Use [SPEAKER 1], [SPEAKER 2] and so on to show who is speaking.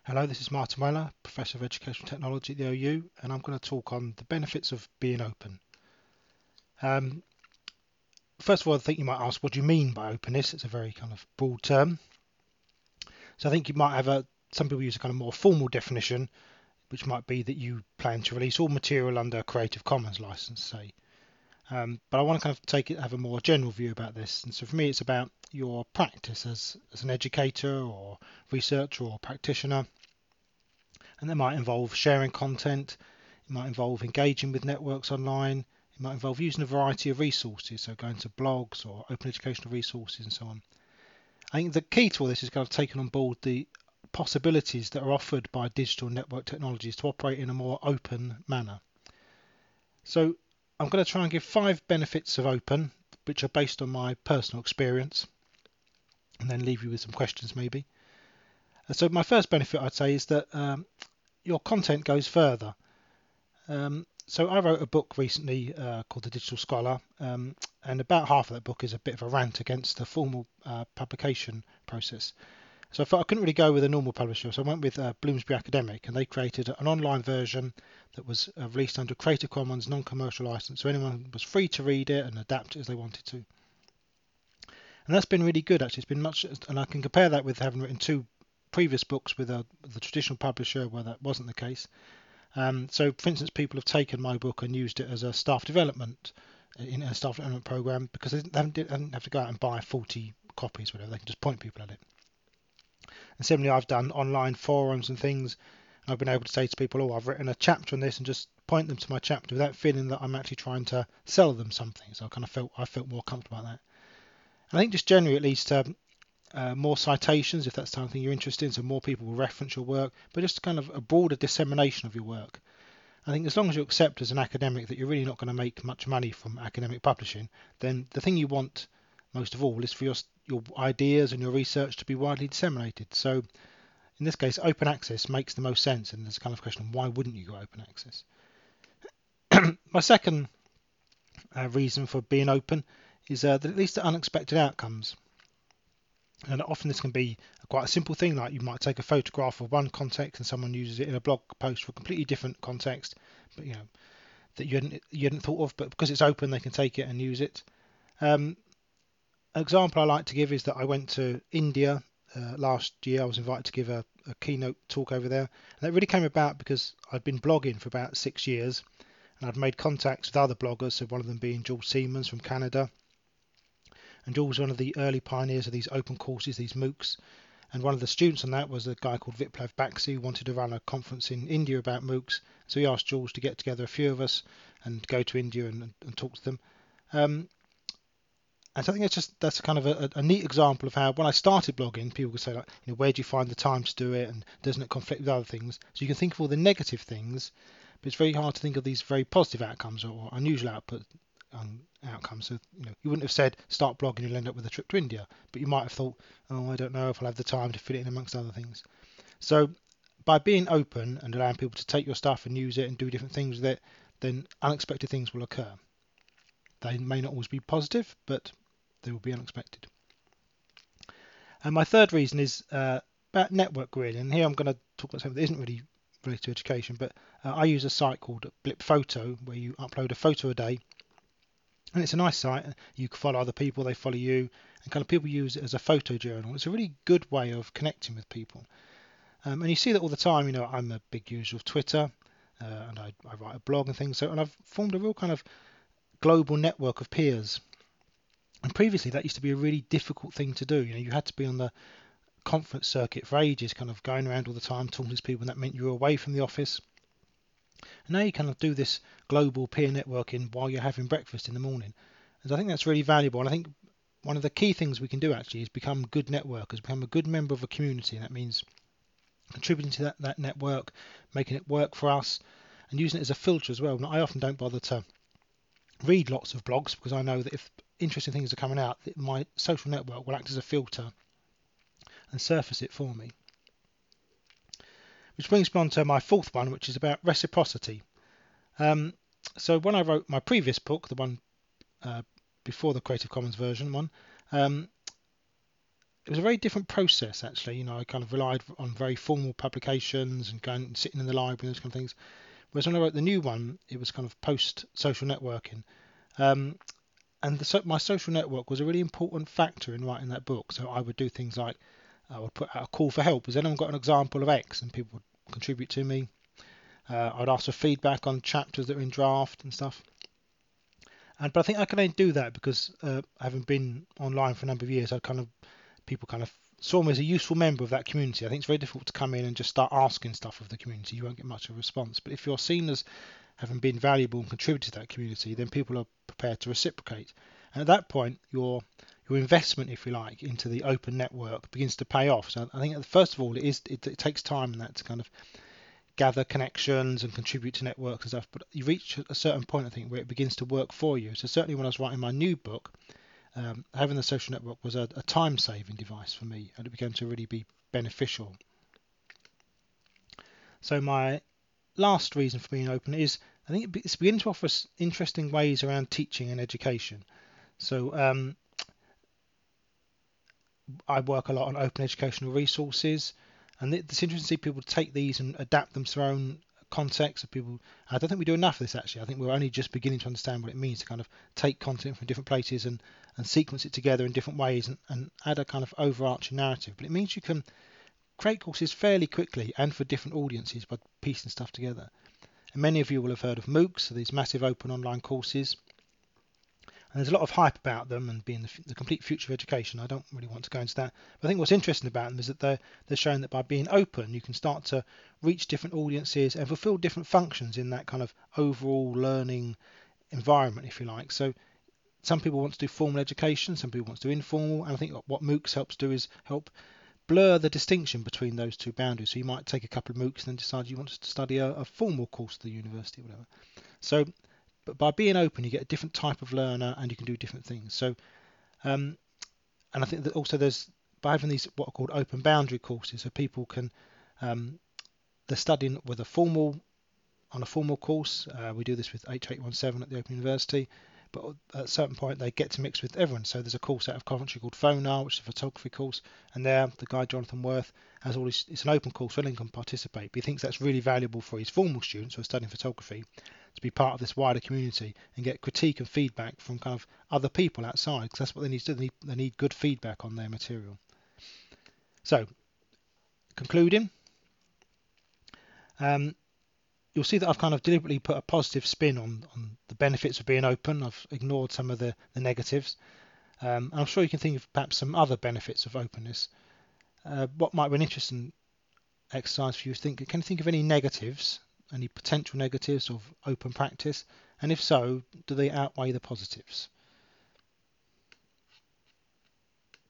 [SPEAKER 1] Hello, this is Martin Weller, Professor of Educational Technology at the OU, and I'm going to talk on the benefits of being open. Um, First of all, I think you might ask, what do you mean by openness? It's a very kind of broad term. So I think you might have some people use a kind of more formal definition, which might be that you plan to release all material under a Creative Commons license, say. But I want to kind of have a more general view about this. And so for me, it's about your practice as an educator or researcher or practitioner. And that might involve sharing content. It might involve engaging with networks online. It might involve using a variety of resources, so going to blogs or open educational resources and so on. I think the key to all this is kind of taking on board the possibilities that are offered by digital network technologies to operate in a more open manner. So I'm going to try and give 5 benefits of open, which are based on my personal experience, and then leave you with some questions maybe. So my first benefit I'd say is that your content goes further. So I wrote a book recently called The Digital Scholar, and about half of that book is a bit of a rant against the formal publication process. So I thought I couldn't really go with a normal publisher, so I went with Bloomsbury Academic, and they created an online version that was released under Creative Commons non-commercial license, so anyone was free to read it and adapt it as they wanted to. And that's been really good actually. It's been much, and I can compare that with having written 2 previous books with the traditional publisher where that wasn't the case. So, for instance, people have taken my book and used it as a staff development in a staff development program because they don't have to go out and buy 40 copies, whatever. They can just point people at it. And similarly, I've done online forums and things. And I've been able to say to people, "Oh, I've written a chapter on this," and just point them to my chapter without feeling that I'm actually trying to sell them something. So I felt more comfortable about that. And I think just generally it leads to more citations if that's something you're interested in, so more people will reference your work, but just kind of a broader dissemination of your work. I think as long as you accept as an academic that you're really not going to make much money from academic publishing, then the thing you want most of all is for your ideas and your research to be widely disseminated. So in this case, open access makes the most sense, and there's kind of a question of why wouldn't you go open access? My second reason for being open is that it leads to unexpected outcomes. And often this can be quite a simple thing, like you might take a photograph of one context and someone uses it in a blog post for a completely different context, but that you hadn't thought of, but because it's open, they can take it and use it. An example I like to give is that I went to India last year. I was invited to give a keynote talk over there, and that really came about because I'd been blogging for about 6 years, and I'd made contacts with other bloggers. So one of them being Jules Siemens from Canada, and Jules was one of the early pioneers of these open courses, these MOOCs. And one of the students on that was a guy called Viplav Baxi, who wanted to run a conference in India about MOOCs. So he asked Jules to get together a few of us and go to India and talk to them. And so I think that's kind of a neat example of how when I started blogging, people would say, like, where do you find the time to do it, and doesn't it conflict with other things? So you can think of all the negative things, but it's very hard to think of these very positive outcomes or unusual outcomes. So you wouldn't have said start blogging, you'll end up with a trip to India, but you might have thought, oh, I don't know if I'll have the time to fit it in amongst other things. So by being open and allowing people to take your stuff and use it and do different things with it, then unexpected things will occur. They may not always be positive, but they will be unexpected. And my third reason is about network really. And here I'm going to talk about something that isn't really related to education, but I use a site called Blip Photo where you upload a photo a day. And it's a nice site. You can follow other people, they follow you, and kind of people use it as a photo journal. It's a really good way of connecting with people. And you see that all the time. I'm a big user of Twitter, and I write a blog and things. And I've formed a real kind of global network of peers. And previously, that used to be a really difficult thing to do. You had to be on the conference circuit for ages, kind of going around all the time, talking to people, and that meant you were away from the office. And now you kind of do this global peer networking while you're having breakfast in the morning. And so I think that's really valuable. And I think one of the key things we can do actually is become good networkers, become a good member of a community. And that means contributing to that network, making it work for us, and using it as a filter as well. Now, I often don't bother to read lots of blogs because I know that if interesting things are coming out, my social network will act as a filter and surface it for me. Which brings me on to my fourth one, which is about reciprocity. So when I wrote my previous book, the one before the Creative Commons version one, it was a very different process actually. I kind of relied on very formal publications and going and sitting in the library and those kind of things. Whereas when I wrote the new one, it was kind of post social networking. Um, and my social network was a really important factor in writing that book. So I would do things like I would put out a call for help. Has anyone got an example of X? And people would contribute to me. I'd ask for feedback on chapters that were in draft and stuff. But I think I can only do that because having been online for a number of years, people kind of saw me as a useful member of that community. I think it's very difficult to come in and just start asking stuff of the community. You won't get much of a response. But if you're seen as having been valuable and contributed to that community, then people are prepared to reciprocate. And at that point, your investment, if you like, into the open network begins to pay off. So I think first of all, it takes time and that to kind of gather connections and contribute to networks and stuff. But you reach a certain point, I think, where it begins to work for you. So certainly when I was writing my new book, having the social network was a time-saving device for me, and it began to really be beneficial. So my last reason for being open is I think it's beginning to offer us interesting ways around teaching and education. So I work a lot on open educational resources, and it's interesting to see people take these and adapt them to their own context. Of people, I don't think we do enough of this actually. I think we're only just beginning to understand what it means to kind of take content from different places and sequence it together in different ways and add a kind of overarching narrative. But it means you can create courses fairly quickly and for different audiences by piecing stuff together. And many of you will have heard of MOOCs, so these massive open online courses. And there's a lot of hype about them and being the complete future of education. I don't really want to go into that. But I think what's interesting about them is that they're showing that by being open, you can start to reach different audiences and fulfill different functions in that kind of overall learning environment, if you like. So some people want to do formal education, some people want to do informal. And I think what MOOCs helps do is help blur the distinction between those two boundaries. So you might take a couple of MOOCs and then decide you want to study a formal course at the university or whatever. So but by being open, you get a different type of learner and you can do different things. So, and I think that also there's, by having these what are called open boundary courses, so people can, they're studying with on a formal course. We do this with H817 at the Open University, but at a certain point they get to mix with everyone. So there's a course out of Coventry called Phonar, which is a photography course, and there the guy Jonathan Worth has all this, it's an open course, anyone can participate, but he thinks that's really valuable for his formal students who are studying photography to be part of this wider community and get critique and feedback from kind of other people outside, because that's what they need to do. They need good feedback on their material. So, concluding, you'll see that I've kind of deliberately put a positive spin on the benefits of being open. I've ignored some of the negatives. And I'm sure you can think of perhaps some other benefits of openness. What might be an interesting exercise for you is can you think of any negatives, any potential negatives of open practice? And if so, do they outweigh the positives?